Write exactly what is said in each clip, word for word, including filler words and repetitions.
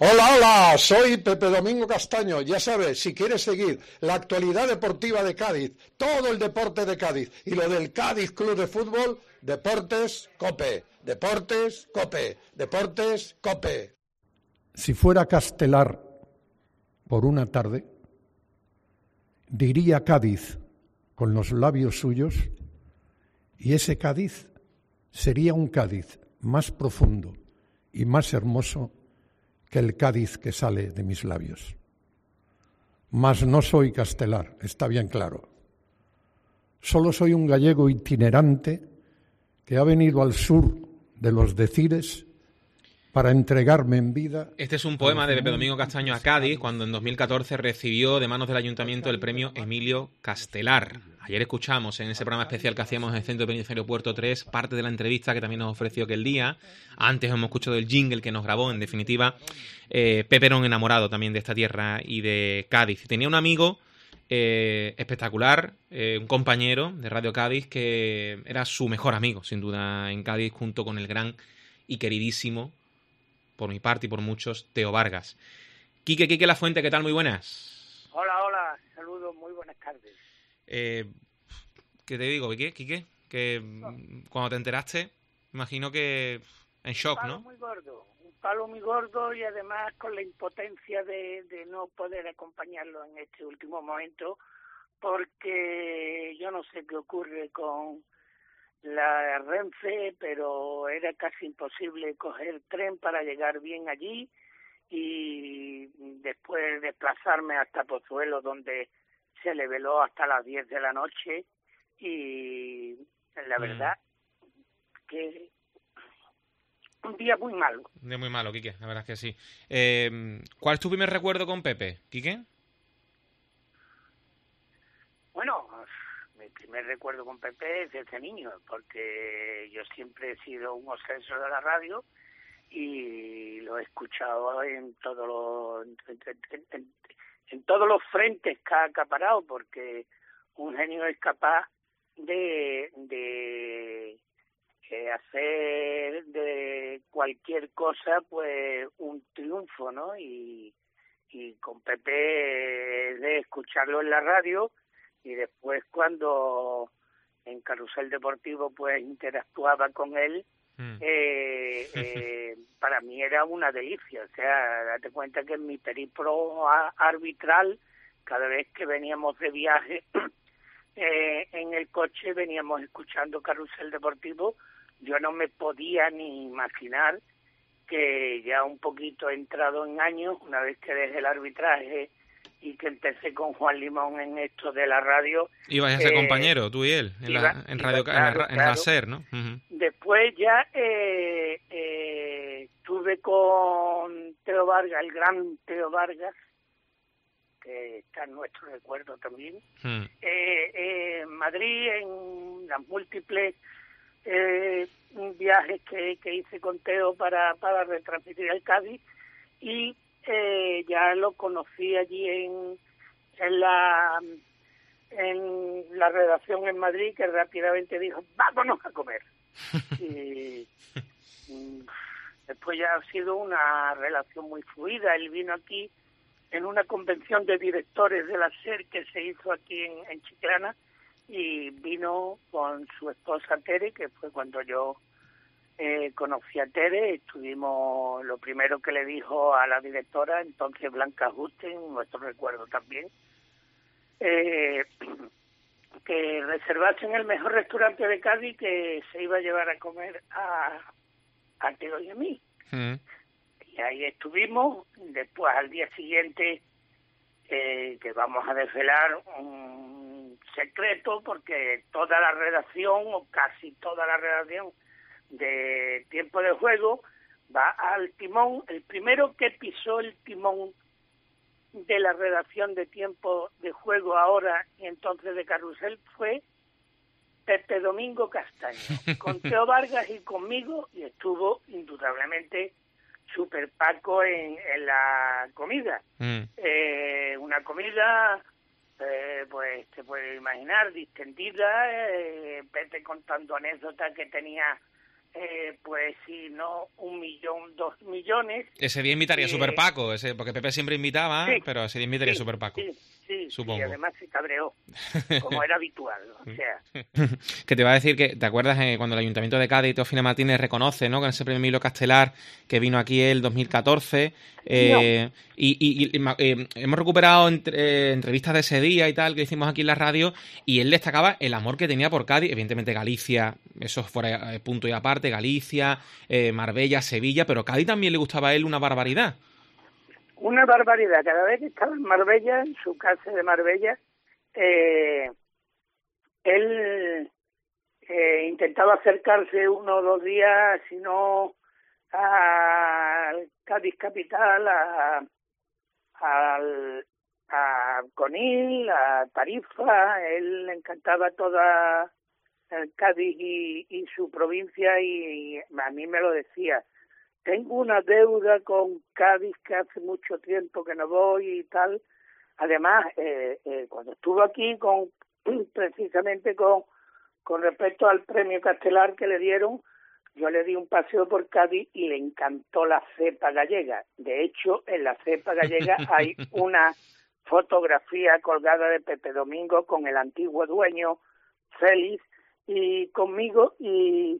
Hola, hola, soy Pepe Domingo Castaño. Ya sabes, si quieres seguir la actualidad deportiva de Cádiz, todo el deporte de Cádiz y lo del Cádiz Club de Fútbol, Deportes Cope, Deportes Cope, Deportes Cope. Si fuera Castelar por una tarde, diría Cádiz con los labios suyos, y ese Cádiz sería un Cádiz más profundo y más hermoso que el Cádiz que sale de mis labios. Mas no soy Castelar, está bien claro. Solo soy un gallego itinerante que ha venido al sur de los Decires para entregarme en vida. Este es un poema de Pepe Domingo Castaño a Cádiz, cuando en dos mil catorce recibió de manos del Ayuntamiento el premio Emilio Castelar. Ayer escuchamos en ese programa especial que hacíamos en el Centro Penitenciario Puerto tres parte de la entrevista que también nos ofreció aquel día. Antes hemos escuchado el jingle que nos grabó. En definitiva, eh, Pepe era un enamorado también de esta tierra y de Cádiz. Tenía un amigo eh, espectacular, eh, un compañero de Radio Cádiz que era su mejor amigo, sin duda, en Cádiz, junto con el gran y queridísimo, por mi parte y por muchos, Teo Vargas. Quique, Quique La Fuente, ¿qué tal? Muy buenas. Hola, hola, saludos, muy buenas tardes. Eh, ¿Qué te digo, Quique? Quique, que no. Cuando te enteraste, imagino que en shock, ¿no? Un palo muy gordo, un palo muy gordo y además con la impotencia de, de no poder acompañarlo en este último momento, porque yo no sé qué ocurre con la Renfe, pero era casi imposible coger tren para llegar bien allí y después desplazarme hasta Pozuelo, donde se le veló hasta las diez de la noche, y la verdad mm. que un día muy malo. Un día muy malo, Quique, la verdad es que sí. Eh, ¿Cuál es tu primer recuerdo con Pepe, Quique? Bueno, mi primer recuerdo con Pepe es desde niño, porque yo siempre he sido un obseso de la radio y lo he escuchado en todos los en, en, en, en todos los frentes que ha acaparado, porque un genio es capaz de, de, de hacer de cualquier cosa pues un triunfo, ¿no? Y, y con Pepe de escucharlo en la radio. Y después cuando en Carrusel Deportivo pues interactuaba con él, mm. eh, eh, para mí era una delicia. O sea, date cuenta que en mi periplo arbitral, cada vez que veníamos de viaje eh, en el coche, veníamos escuchando Carrusel Deportivo. Yo no me podía ni imaginar que ya un poquito entrado en años, una vez que dejé el arbitraje y que empecé con Juan Limón en esto de la radio. Ibas a ser eh, compañero, tú y él, en, iba, la, en, radio, iba, claro, en, en, en la SER, ¿no? Uh-huh. Después ya eh, eh, estuve con Teo Vargas, el gran Teo Vargas, que está en nuestro recuerdo también, uh-huh. eh, eh, en Madrid, en las múltiples eh, viajes que, que hice con Teo para, para retransmitir el Cádiz, y Eh, ya lo conocí allí en en la en la redacción en Madrid, que rápidamente dijo vámonos a comer. Y, y después ya ha sido una relación muy fluida. Él vino aquí en una convención de directores de la SER que se hizo aquí en, en Chiclana, y vino con su esposa Tere, que fue cuando yo Eh, conocí a Tere. Estuvimos, lo primero que le dijo a la directora, entonces Blanca Justen, nuestro recuerdo también, eh, que reservasen el mejor restaurante de Cádiz, que se iba a llevar a comer a, a Teo y a mí. Mm. Y ahí estuvimos. Después, al día siguiente, eh, que vamos a desvelar un secreto, porque toda la redacción, o casi toda la redacción de Tiempo de Juego, va al timón. El primero que pisó el timón de la redacción de Tiempo de Juego ahora y entonces de Carrusel fue Pepe Domingo Castaño, con Teo Vargas y conmigo, y estuvo indudablemente Super Paco en, en la comida. Mm. Eh, una comida, eh, pues te puedes imaginar, distendida, eh, Pepe contando anécdotas que tenía eh, pues si no un millón, dos millones. Ese día invitaría eh, Super Paco, ese, porque Pepe siempre invitaba, sí, pero ese día invitaría sí, Super Paco. Sí, sí, supongo. y además se cabreó, como era habitual, o sea. Que te iba a decir que, ¿te acuerdas eh, cuando el Ayuntamiento de Cádiz, Teófilo Martínez reconoce, ¿no?, con ese premio Emilio Castelar, que vino aquí el dos mil catorce, eh, no. y, y, y eh, hemos recuperado entre, eh, entrevistas de ese día y tal, que hicimos aquí en la radio, y él destacaba el amor que tenía por Cádiz, evidentemente Galicia, eso fuera punto y aparte, Galicia, eh, Marbella, Sevilla, pero Cádiz también le gustaba a él una barbaridad. Una barbaridad. Cada vez que estaba en Marbella, en su casa de Marbella, eh, él eh, intentaba acercarse uno o dos días, si no al Cádiz capital, a, a, a Conil, a Tarifa. Él le encantaba toda el Cádiz y, y su provincia, y, y a mí me lo decía. Tengo una deuda con Cádiz que hace mucho tiempo que no voy y tal. Además, eh, eh, cuando estuvo aquí, con precisamente con, con respecto al premio Castelar que le dieron, yo le di un paseo por Cádiz y le encantó la cepa gallega. De hecho, en la cepa gallega hay una fotografía colgada de Pepe Domingo con el antiguo dueño, Félix, y conmigo, y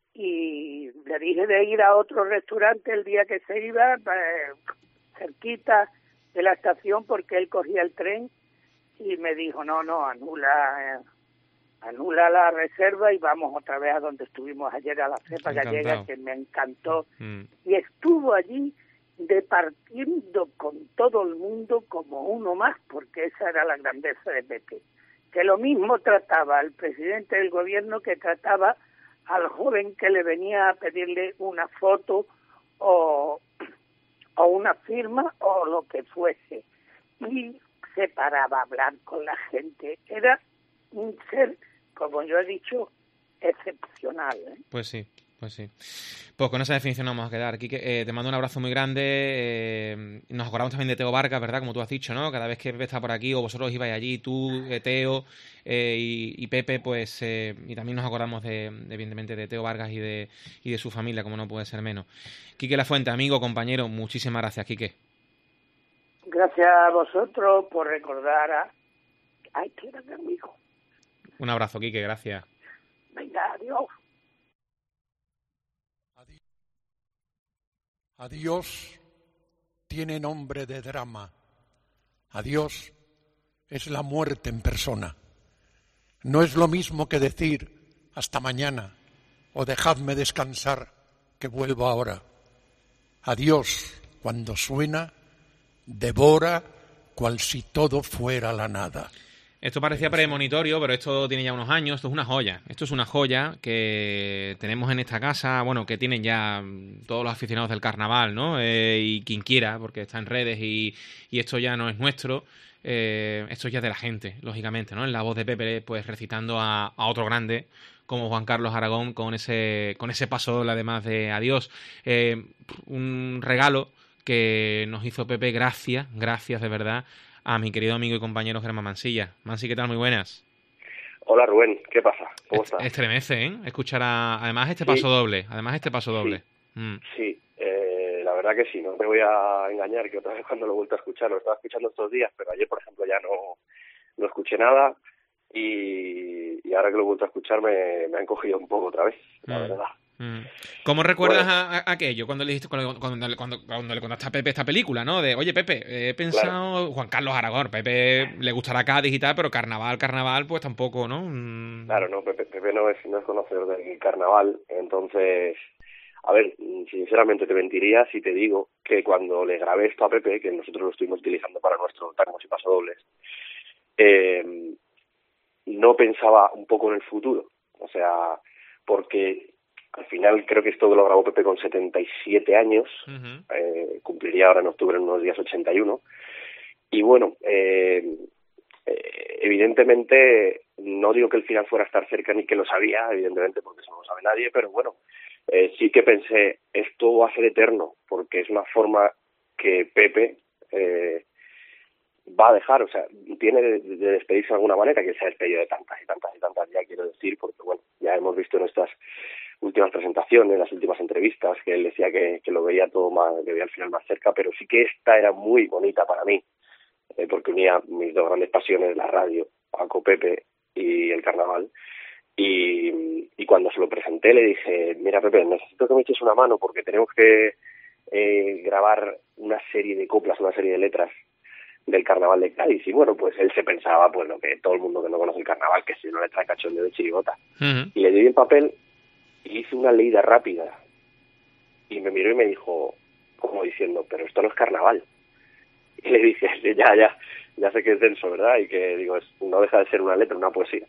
y le dije de ir a otro restaurante el día que se iba, eh, cerquita de la estación, porque él cogía el tren, y me dijo, no, no, anula eh, anula la reserva y vamos otra vez a donde estuvimos ayer, a la cepa gallega, que me encantó. Mm. Y estuvo allí departiendo con todo el mundo como uno más, porque esa era la grandeza de Pepe, que lo mismo trataba al presidente del gobierno que trataba al joven que le venía a pedirle una foto o, o una firma o lo que fuese. Y se paraba a hablar con la gente. Era un ser, como yo he dicho, excepcional, ¿eh? Pues sí, pues sí. Pues con esa definición nos vamos a quedar. Quique, eh, te mando un abrazo muy grande. Eh, nos acordamos también de Teo Vargas, ¿verdad? Como tú has dicho, ¿no? Cada vez que Pepe está por aquí o vosotros ibais allí, tú, eh, Teo eh, y, y Pepe, pues... Eh, y también nos acordamos, de, de, evidentemente, de Teo Vargas y de, y de su familia, como no puede ser menos. Quique Lafuente, amigo, compañero, muchísimas gracias, Quique. Gracias a vosotros por recordar a... Ay, que era mi amigo. Un abrazo, Quique, gracias. Venga, adiós. Adiós tiene nombre de drama. Adiós es la muerte en persona. No es lo mismo que decir hasta mañana o dejadme descansar que vuelvo ahora. Adiós, cuando suena, devora cual si todo fuera la nada. Esto parecía premonitorio, pero esto tiene ya unos años. Esto es una joya. Esto es una joya que tenemos en esta casa, bueno, que tienen ya todos los aficionados del carnaval, ¿no? Eh, y quien quiera, porque está en redes y, y esto ya no es nuestro. Eh, esto ya es de la gente, lógicamente, ¿no? En la voz de Pepe, pues recitando a, a otro grande como Juan Carlos Aragón con ese con ese paso doble, además de Adiós. Eh, un regalo que nos hizo Pepe, gracias, gracias de verdad a mi querido amigo y compañero Germán Mansilla. Mansi, ¿qué tal? Muy buenas. Hola Rubén, ¿qué pasa? ¿Cómo estás? Estremece, ¿eh? Escuchar a, además este sí. paso doble, además este paso doble. Sí, mm. sí eh, la verdad que sí, no te voy a engañar que otra vez cuando lo he vuelto a escuchar, lo estaba escuchando estos días, pero ayer, por ejemplo, ya no, no escuché nada y, y ahora que lo he vuelto a escuchar me, me han cogido un poco otra vez, la mm. verdad. ¿Cómo recuerdas bueno. a, a aquello cuando le dijiste cuando, cuando, cuando, cuando le contaste a Pepe esta película, ¿no? De, oye, Pepe, he pensado, claro. Juan Carlos Aragón, Pepe le gustará Cádiz y tal, pero carnaval, carnaval, pues tampoco, ¿no? Mm. Claro, no, Pepe, Pepe no es, no es conocedor del carnaval, entonces, a ver, sinceramente te mentiría si te digo que cuando le grabé esto a Pepe, que nosotros lo estuvimos utilizando para nuestro tangos y pasodobles, eh, no pensaba un poco en el futuro, o sea, porque al final creo que esto lo grabó Pepe con setenta y siete años, uh-huh. eh, cumpliría ahora en octubre en unos días ochenta y uno, y bueno, eh, eh, evidentemente no digo que el final fuera a estar cerca ni que lo sabía, evidentemente porque eso no lo sabe nadie, pero bueno, eh, sí que pensé, esto va a ser eterno, porque es una forma que Pepe eh, va a dejar, o sea, tiene de, de despedirse de alguna manera, que se ha despedido de tantas y tantas y tantas ya, quiero decir, porque bueno, ya hemos visto en estas últimas presentaciones, las últimas entrevistas, que él decía que, que lo veía todo más, que veía al final más cerca, pero sí que esta era muy bonita para mí, eh, porque unía mis dos grandes pasiones, la radio, Paco Pepe y el carnaval. Y, y cuando se lo presenté le dije, mira Pepe, necesito que me eches una mano porque tenemos que eh, grabar una serie de coplas, una serie de letras del carnaval de Cádiz. Y bueno, pues él se pensaba, pues lo que todo el mundo que no conoce el carnaval, que si no le trae cachondeo de chirigota. Uh-huh. Y le di el papel y hice una leída rápida. Y me miró y me dijo, como diciendo, pero esto no es carnaval. Y le dije, ya, ya, ya sé que es denso, ¿verdad? Y que digo, es, no deja de ser una letra, una poesía.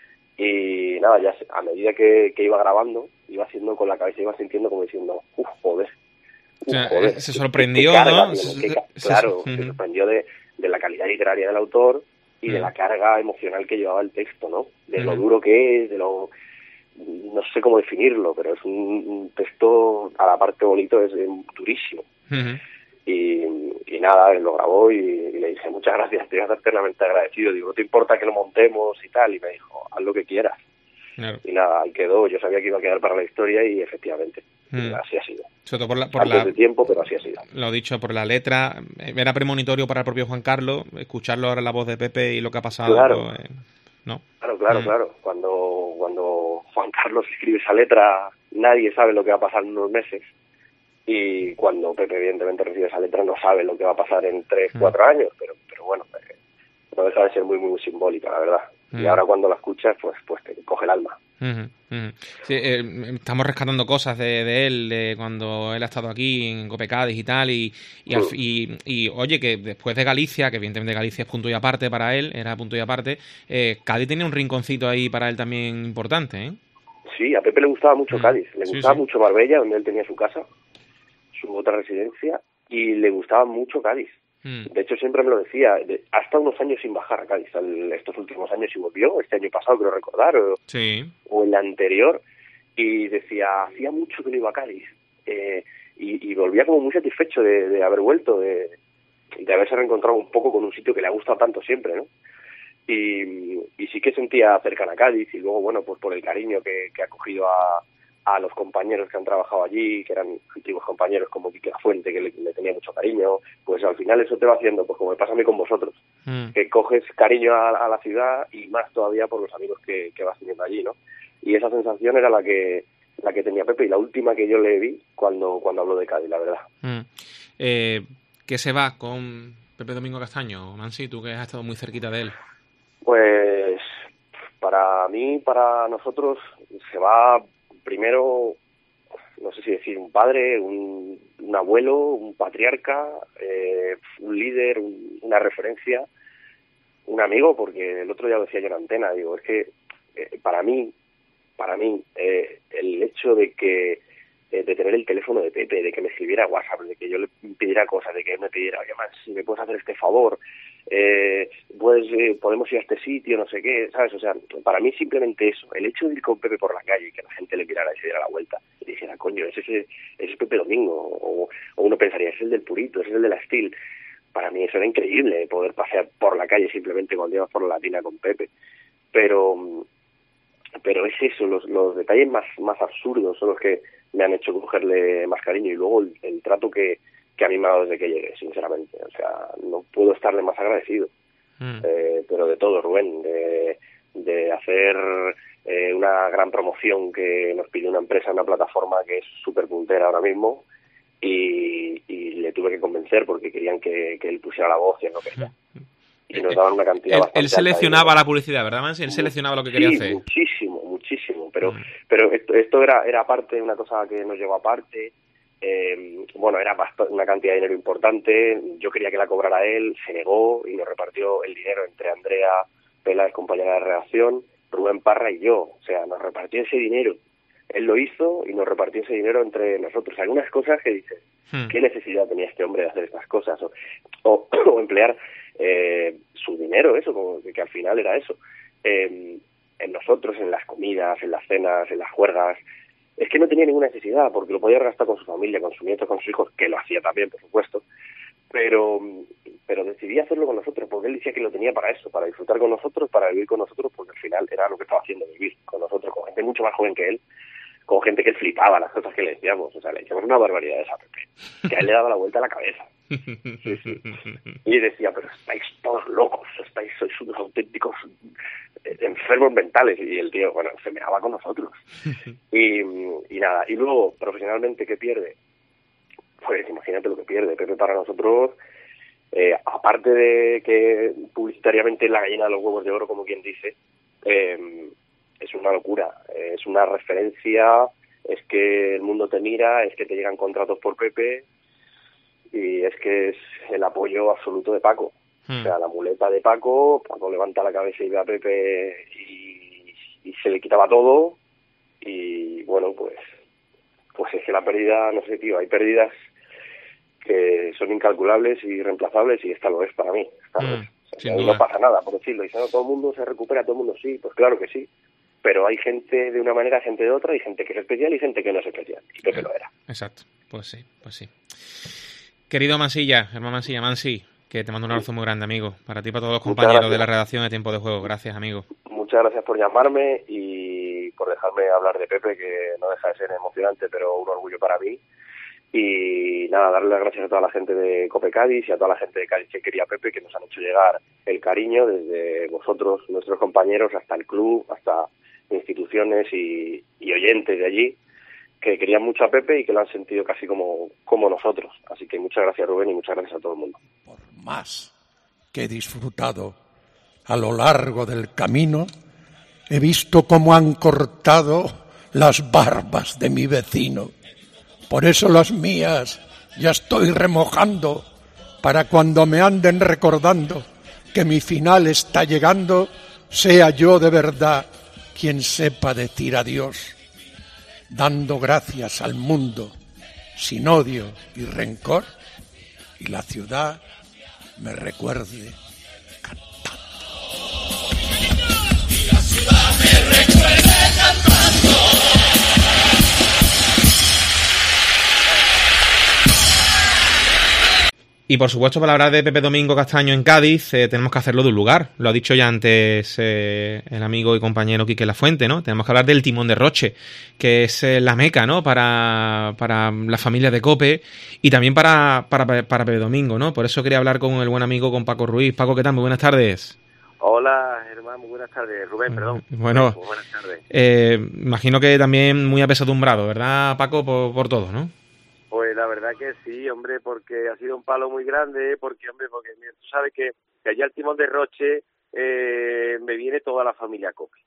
Y nada, ya a medida que, que iba grabando, iba haciendo con la cabeza, iba sintiendo como diciendo, uff, joder. Uf, o sea, joder se sorprendió, qué, qué ¿no? Tiene, qué, claro, se, se sorprendió de, de la calidad literaria del autor y uh-huh. de la carga emocional que llevaba el texto, ¿no? De uh-huh. lo duro que es, de lo... no sé cómo definirlo, pero es un, un texto, a la parte bonito, es, es durísimo. Uh-huh. Y, y nada, él lo grabó y, y le dije, muchas gracias, te voy a estar eternamente agradecido. Digo, ¿no te importa que lo montemos y tal? Y me dijo, haz lo que quieras. Claro. Y nada, ahí quedó. Yo sabía que iba a quedar para la historia y efectivamente, mm. así ha sido. Sobre todo por la, por Antes la, de tiempo, pero así ha sido. Lo dicho, por la letra, era premonitorio para el propio Juan Carlos, escucharlo ahora en la voz de Pepe y lo que ha pasado. Claro, pues, ¿no? claro, claro, mm. claro. Cuando, cuando Juan Carlos escribe esa letra, nadie sabe lo que va a pasar en unos meses. Y cuando Pepe evidentemente recibe esa letra no sabe lo que va a pasar en tres, mm. cuatro años, pero pero bueno, eh, no deja de ser muy muy simbólica, la verdad. Mm. Y ahora cuando la escuchas, pues pues te coge el alma. Uh-huh, uh-huh. Sí, eh, estamos rescatando cosas de, de él, de cuando él ha estado aquí en Cope Cádiz y tal, y y, mm. al, y y oye, que después de Galicia, que evidentemente Galicia es punto y aparte para él, era punto y aparte, eh, Cádiz tenía un rinconcito ahí para él también importante, ¿eh? Sí, a Pepe le gustaba mucho mm. Cádiz, le gustaba sí, sí. mucho Marbella, donde él tenía su casa, su otra residencia, y le gustaba mucho Cádiz. Mm. De hecho, siempre me lo decía, de, ha estado unos años sin bajar a Cádiz, el, estos últimos años y volvió, este año pasado creo recordar, o, sí. o el anterior, y decía, hacía mucho que no iba a Cádiz, eh, y, y volvía como muy satisfecho de, de haber vuelto, de, de haberse reencontrado un poco con un sitio que le ha gustado tanto siempre, ¿no? Y, y sí que sentía cercana a Cádiz, y luego, bueno, pues por el cariño que, que ha cogido a a los compañeros que han trabajado allí, que eran antiguos compañeros como Quique Lafuente, que le, le tenía mucho cariño, pues al final eso te va haciendo, pues como me pasa a mí con vosotros, mm. que coges cariño a, a la ciudad y más todavía por los amigos que, que vas teniendo allí, ¿no? Y esa sensación era la que la que tenía Pepe y la última que yo le vi cuando cuando habló de Cádiz, la verdad. Mm. Eh, ¿Qué se va con Pepe Domingo Castaño, Mansi, tú que has estado muy cerquita de él? Pues para mí, para nosotros, se va... Primero, no sé si decir un padre, un, un abuelo, un patriarca, eh, un líder, un, una referencia, un amigo, porque el otro día lo decía yo en antena, digo, es que eh, para mí, para mí, eh, el hecho de que eh, de tener el teléfono de Pepe, de que me escribiera WhatsApp, de que yo le pidiera cosas, de que él me pidiera, oye, man, si me puedes hacer este favor, eh, pues eh, podemos ir a este sitio, no sé qué, ¿sabes? O sea, para mí simplemente eso, el hecho de ir con Pepe por la calle y que la gente le mirara y se diera la vuelta y dijera, coño, ese es, ese es Pepe Domingo, o, o uno pensaría, ese es el del Purito, ese es el de la Steel. Para mí eso era increíble, poder pasear por la calle simplemente cuando ibas por la Latina con Pepe, pero pero es eso, los, los detalles más, más absurdos son los que me han hecho cogerle más cariño, y luego el, el trato que que a mí me ha dado desde que llegué, sinceramente. O sea, no puedo estarle más agradecido. Mm. Eh, pero de todo, Rubén, de, de hacer eh, una gran promoción que nos pidió una empresa, una plataforma que es súper puntera ahora mismo, y, y le tuve que convencer porque querían que, que él pusiera la voz y él no quería. Y nos daban una cantidad él, bastante él seleccionaba la publicidad, ¿verdad, Mansi? Él seleccionaba lo que quería sí, hacer. muchísimo, muchísimo. Pero, mm. pero esto, esto era, era aparte, una cosa que nos llegó aparte. Eh, bueno, era una cantidad de dinero importante, yo quería que la cobrara él, se negó y nos repartió el dinero entre Andrea Peláez, compañera de redacción, Rubén Parra y yo, o sea, nos repartió ese dinero, él lo hizo y nos repartió ese dinero entre nosotros. Algunas cosas que dices, hmm. ¿qué necesidad tenía este hombre de hacer estas cosas? O, o, o emplear eh, su dinero, eso, como que, que al final era eso, eh, en nosotros, en las comidas, en las cenas, en las juergas. Es que no tenía ninguna necesidad, porque lo podía gastar con su familia, con sus nietos, con sus hijos, que lo hacía también, por supuesto, pero pero decidí hacerlo con nosotros, porque él decía que lo tenía para eso, para disfrutar con nosotros, para vivir con nosotros, porque al final era lo que estaba haciendo, vivir con nosotros, con gente mucho más joven que él, con gente que flipaba las cosas que le decíamos. O sea, le decíamos una barbaridad a Pepe, que a él le daba la vuelta a la cabeza. Sí, sí. Y decía, pero estáis todos locos, estáis, sois unos auténticos enfermos mentales. Y el tío, bueno, se meaba con nosotros. Y, y nada, y luego, profesionalmente, ¿qué pierde? Pues imagínate lo que pierde. Pepe para nosotros, eh, aparte de que publicitariamente es la gallina de los huevos de oro, como quien dice, eh, es una locura, eh, es una referencia, es que el mundo te mira, es que te llegan contratos por Pepe, y es que es el apoyo absoluto de Paco. Hmm. O sea, la muleta de Paco, Paco levanta la cabeza y ve a Pepe y, y se le quitaba todo, y bueno, pues pues es que la pérdida, no sé, tío, hay pérdidas que son incalculables y irreemplazables, y esta lo es para mí. Esta lo es. O sea, no pasa nada, por decirlo. Y si no, todo el mundo se recupera, todo el mundo sí, pues claro que sí. Pero hay gente de una manera, gente de otra, hay gente que es especial y gente que no es especial. Y Pepe lo era. Exacto, pues sí, pues sí. Querido Mansilla, hermano Mansilla, Mansi, que te mando un abrazo muy grande, amigo. Para ti y para todos los compañeros de la redacción de Tiempo de Juego. Gracias, amigo. Muchas gracias por llamarme y por dejarme hablar de Pepe, que no deja de ser emocionante, pero un orgullo para mí. Y nada, darle las gracias a toda la gente de Cope Cádiz y a toda la gente de Cádiz que quería a Pepe, que nos han hecho llegar el cariño desde vosotros, nuestros compañeros, hasta el club, hasta instituciones y, y oyentes de allí, que querían mucho a Pepe y que lo han sentido casi como, como nosotros. Así que muchas gracias, Rubén, y muchas gracias a todo el mundo. Por más que he disfrutado a lo largo del camino, he visto cómo han cortado las barbas de mi vecino. Por eso las mías ya estoy remojando, para cuando me anden recordando que mi final está llegando, sea yo de verdad quien sepa decir adiós, dando gracias al mundo sin odio y rencor, y la ciudad me recuerde cantando. Y la ciudad me recuerde cantando. Y por supuesto, para hablar de Pepe Domingo Castaño en Cádiz, eh, tenemos que hacerlo de un lugar. Lo ha dicho ya antes eh, el amigo y compañero Quique Lafuente, ¿no? Tenemos que hablar del Timón de Roche, que es eh, la meca, ¿no? Para, para la familia de Cope y también para, para, para Pepe Domingo, ¿no? Por eso quería hablar con el buen amigo, con Paco Ruiz. Paco, ¿qué tal? Muy buenas tardes. Hola, Germán, muy buenas tardes. Rubén, perdón. Bueno, muy buenas tardes. Eh, imagino que también muy apesadumbrado, ¿verdad, Paco? Por, por todo, ¿no? Pues la verdad que sí, hombre, porque ha sido un palo muy grande, porque, hombre, porque mira, tú sabes que, que allá al Timón de Roche eh, me viene toda la familia Cope.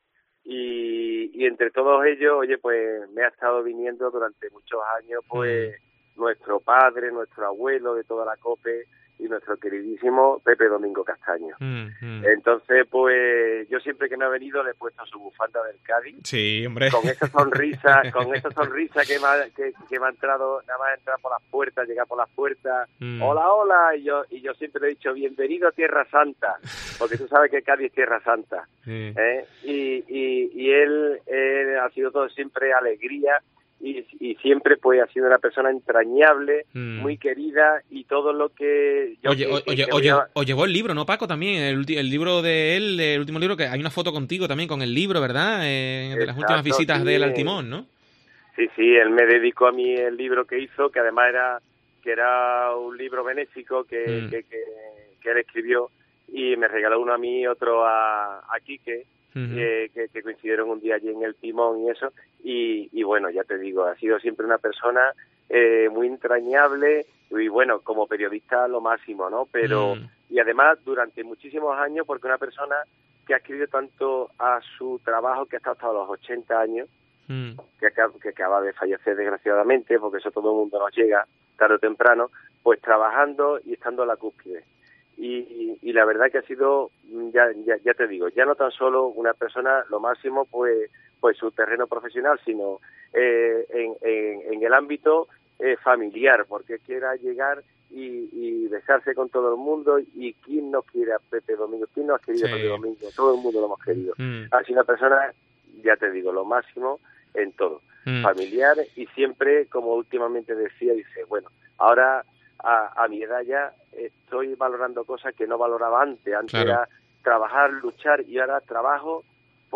Y, y entre todos ellos, oye, pues me ha estado viniendo durante muchos años, pues, mm. nuestro padre, nuestro abuelo de toda la Cope y nuestro queridísimo Pepe Domingo Castaño. Mm, mm. Entonces, pues, yo siempre que me ha venido le he puesto su bufanda del Cádiz. Sí, hombre. Con esa sonrisa, con esa sonrisa que me ha, que, que me ha entrado, nada más entrar por las puertas, llegar por las puertas, mm. hola, hola, y yo, y yo siempre le he dicho, bienvenido a Tierra Santa, porque tú sabes que Cádiz es Tierra Santa. Sí. ¿eh? Y, y, y él, él ha sido todo siempre alegría, Y, y siempre pues ha sido una persona entrañable, mm. muy querida, y todo lo que yo oye que, oye que oye a... o llevó el libro, ¿no, Paco? También el, el libro de él, el último libro, que hay una foto contigo también con el libro, ¿verdad? Eh, de Exacto, las últimas visitas sí. de él al Timón, ¿no? Sí, sí, él me dedicó a mí el libro que hizo, que además era que era un libro benéfico que, mm. que, que, que él escribió, y me regaló uno a mí y otro a, a Quique. Uh-huh. eh, que, que coincidieron un día allí en el Timón y eso, y, y bueno, ya te digo, ha sido siempre una persona eh, muy entrañable, y bueno, como periodista lo máximo, ¿no? Pero, uh-huh. y además durante muchísimos años, porque una persona que ha escrito tanto a su trabajo, que ha estado hasta los ochenta años, uh-huh. que, acaba, que acaba de fallecer desgraciadamente, porque eso todo el mundo nos llega tarde o temprano, pues trabajando y estando a la cúspide. Y, y, y la verdad que ha sido, ya, ya ya te digo, ya no tan solo una persona, lo máximo, pues pues su terreno profesional, sino eh, en, en, en el ámbito eh, familiar, porque quiera llegar y, y besarse con todo el mundo, y quién no quiere a Pepe Domingo, quién no ha querido sí. a Pepe Domingo, todo el mundo lo hemos querido. Mm. Ha sido una persona, ya te digo, lo máximo en todo, mm. familiar, y siempre, como últimamente decía, dice, bueno, ahora... A, a mi edad ya estoy valorando cosas que no valoraba antes. Antes claro. era trabajar, luchar, y ahora trabajo por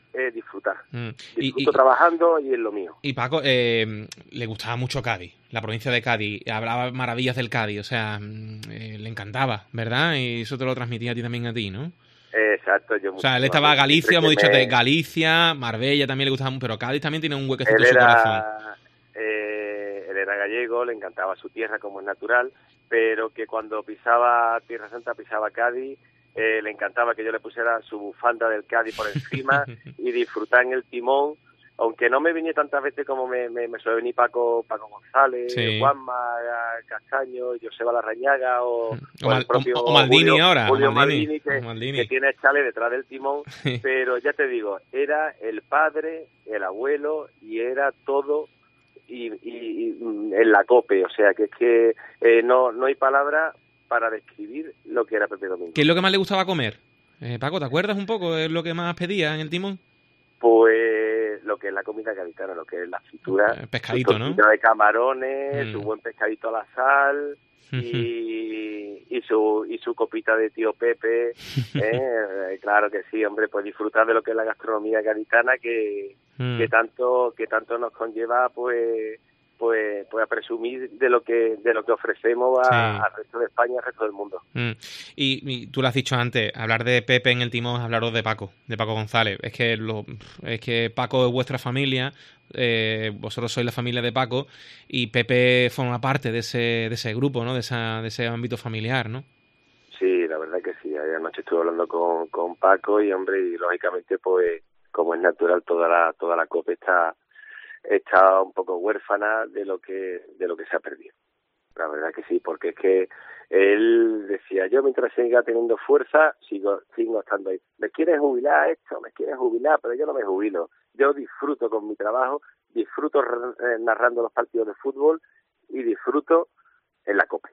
eh, disfrutar. Mm. Disfruto y, y, trabajando y es lo mío. Y Paco, eh, le gustaba mucho Cádiz, la provincia de Cádiz, hablaba maravillas del Cádiz, o sea, eh, le encantaba, ¿verdad? Y eso te lo transmitía a ti también a ti, ¿no? Exacto. Yo o sea, él estaba Galicia, hemos dicho me... Galicia, Marbella también le gustaba, pero Cádiz también tiene un huequecito en su corazón. Eh, él era gallego, le encantaba su tierra como es natural, pero que cuando pisaba Tierra Santa, pisaba Cádiz, eh, le encantaba que yo le pusiera su bufanda del Cádiz por encima y disfrutar en el timón, aunque no me vine tantas veces como me, me, me suele venir Paco Paco González, sí. Juanma Castaño, Joseba Larrañaga o, o, o Mal, el propio o, o Maldini Julio, ahora, Julio Maldini, Maldini, que, Maldini. que tiene chale detrás del timón, pero ya te digo, era el padre, el abuelo y era todo y, y, y en la COPE, o sea que es que eh, no, no hay palabra para describir lo que era Pepe Domingo. ¿Qué es lo que más le gustaba comer? Eh, Paco, ¿te acuerdas un poco de lo que más pedía en el timón? Pues lo que es la comida gaditana, lo que es la fritura, eh, pescadito, ¿no? De camarones, mm. su buen pescadito a la sal uh-huh. y, y su y su copita de tío Pepe, ¿eh? Claro que sí, hombre, pues disfrutar de lo que es la gastronomía gaditana que, mm. que tanto que tanto nos conlleva, pues pues pues a presumir de lo que de lo que ofrecemos a, sí. al resto de España, al resto del mundo. Mm. Y, y tú lo has dicho antes, hablar de Pepe en el timón es hablaros de Paco, de Paco González. Es que lo, es que Paco es vuestra familia, eh, vosotros sois la familia de Paco y Pepe forma parte de ese de ese grupo, ¿no? De esa de ese ámbito familiar, ¿no? Sí, la verdad que sí. Ayer anoche estuve hablando con, con Paco y hombre, y lógicamente pues como es natural toda la toda la COPE está está un poco huérfana de lo que de lo que se ha perdido. La verdad que sí, porque es que él decía, yo mientras siga teniendo fuerza, sigo sigo estando ahí. Me quieren jubilar esto, me quieren jubilar, pero yo no me jubilo. Yo disfruto con mi trabajo, disfruto eh, narrando los partidos de fútbol y disfruto en la COPE.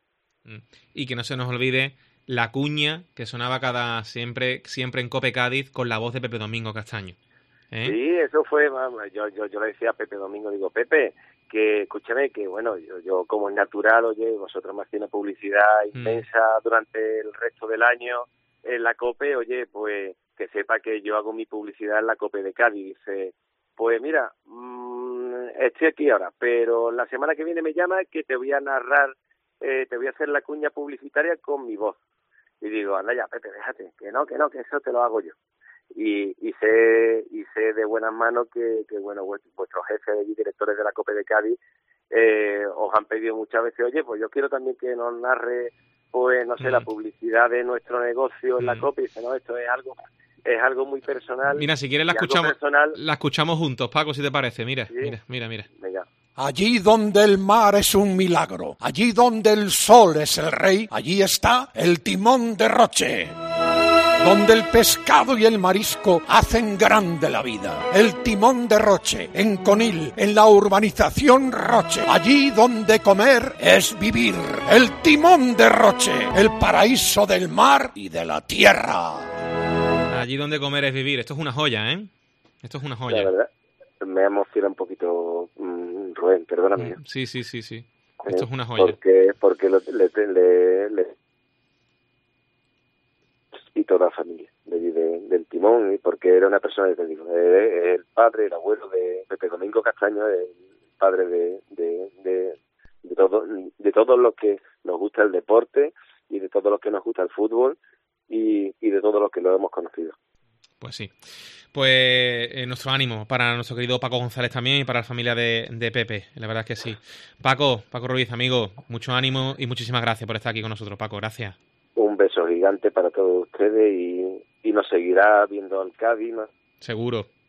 Y que no se nos olvide la cuña que sonaba cada siempre siempre en COPE Cádiz con la voz de Pepe Domingo Castaño. ¿Eh? Sí, eso fue, yo, yo yo le decía a Pepe Domingo, digo, Pepe, que escúchame, que bueno, yo, yo como es natural, oye, vosotros me hacéis una publicidad inmensa mm. durante el resto del año en la COPE, oye, pues que sepa que yo hago mi publicidad en la COPE de Cádiz. Dice, pues mira, mmm, estoy aquí ahora, pero la semana que viene me llama que te voy a narrar, eh, te voy a hacer la cuña publicitaria con mi voz. Y digo, anda ya, Pepe, déjate, que no, que no, que eso te lo hago yo. Y, y sé y sé de buenas manos que, que bueno, vuestros jefes y directores de la COPE de Cádiz eh, os han pedido muchas veces, oye, pues yo quiero también que nos narre, pues no sé, mm. la publicidad de nuestro negocio en mm. la COPE. Y dice, no, esto es algo es algo muy personal. Mira, si quieres la escuchamos personal... la escuchamos juntos, Paco, si te parece. Mira, ¿sí? mira, mira, mira. Venga. Allí donde el mar es un milagro, allí donde el sol es el rey, allí está el timón de Roche. Donde el pescado y el marisco hacen grande la vida. El timón de Roche, en Conil, en la urbanización Roche. Allí donde comer es vivir. El timón de Roche, el paraíso del mar y de la tierra. Allí donde comer es vivir. Esto es una joya, ¿eh? Esto es una joya. La verdad, me emociona un poquito, mmm, Rubén, perdóname. Sí, sí, sí, sí. Esto eh, es una joya. Porque, porque lo, le, le, le y toda la familia de, de, del timón, y porque era una persona, te digo, eh, el padre, el abuelo de Pepe Domingo Castaño, el padre de de, de, de todo de todos los que nos gusta el deporte y de todos los que nos gusta el fútbol y, y de todos los que lo hemos conocido. Pues sí. Pues eh, nuestro ánimo para nuestro querido Paco González también y para la familia de, de Pepe, la verdad es que sí. Paco, Paco Ruiz, amigo, mucho ánimo y muchísimas gracias por estar aquí con nosotros, Paco, gracias. Un beso gigante para todos ustedes y, y nos seguirá viendo al Cádiz, ¿no? Seguro.